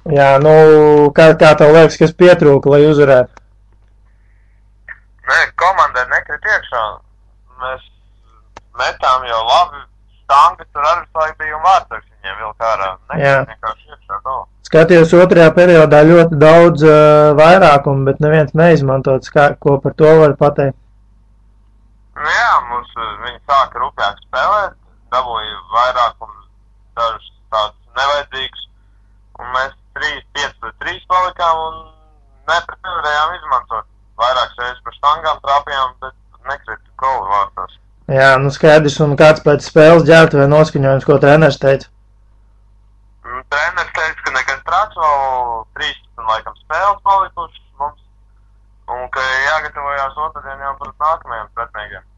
Jā, nu, kā tev liekas, kas pietrūka, lai uzvarētu? Nē, komandai nekrit iekšā. Mēs metām jau labi. Stanga tur arī laikam bija un vārtaks viņiem vilka ārā. Nekrit vienkārši iekšā galā. Skatījos otrajā periodā ļoti daudz vairākumu, bet neviens neizmantots. Ko par to var pateikt? Nu jā, viņi sāka rupjāk spēlēt, dabūja vairākumu dažus tādus nevajadzīgus, un mēs 5-3 palikām un nevarējām izmantot. Vairākas reizes par stangām trāpījām, bet nekrita golu vārtos. Jā, nu skaidrs, un kāds pēc spēles ģērbtuvē noskaņojums, ko treneris teica? Treneris teica, ka nekas trāks, vēl 13 laikam spēles palikušas mums, un ka jāgatavojās otrdien jau par nākamajiem pretiniegiem.